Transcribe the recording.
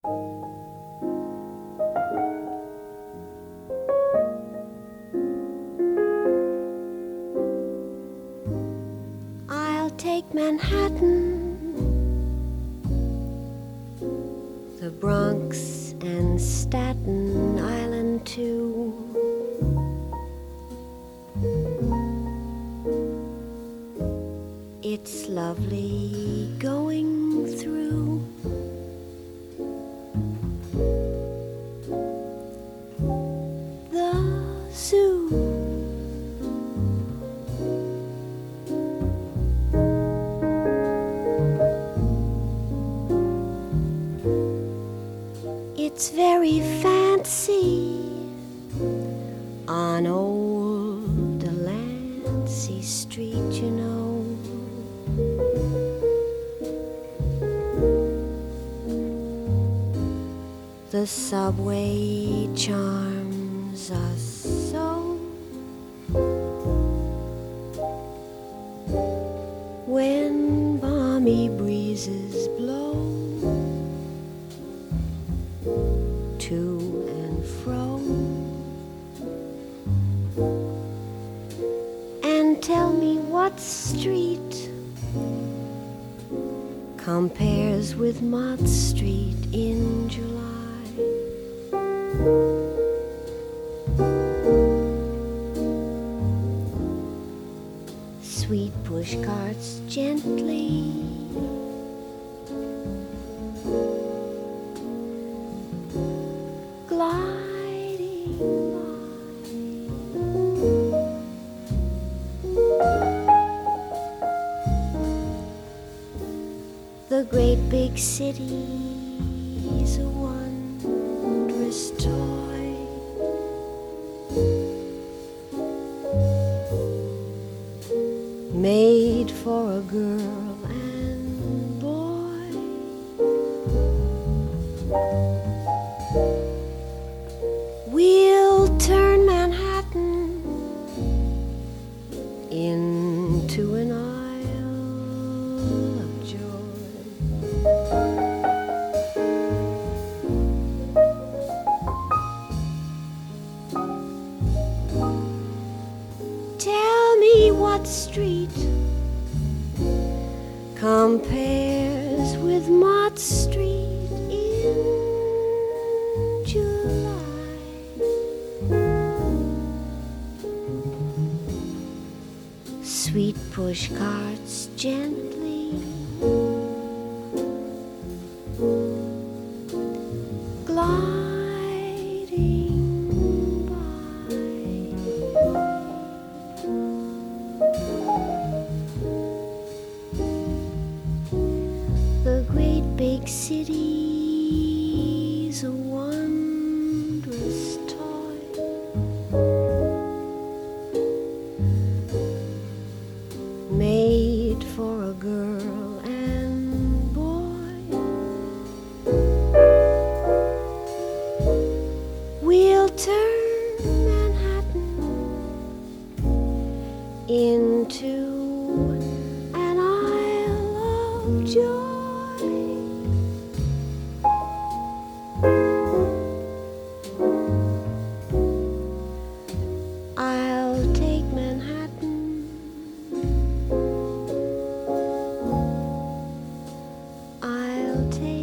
I'll take Manhattan, the Bronx and Staten Island too. It's lovely going through the zoo. It's very fancy on old Delancey Street, you know. The subway charms us so. When balmy breezes blow to and fro, and tell me what street compares with Mott Street in July. Sweet push carts gently gliding by. The great big city's a wondrous toy. Made for a girl and boy. We'll turn Manhattan into an isle of joy. Tell me what street compares with Mott Street in July. Sweet push carts gently gliding by. The great big city's a wondrous toy. Made for a girl and boy. We'll turn Manhattan into an isle of joy. I'll take Manhattan, I'll take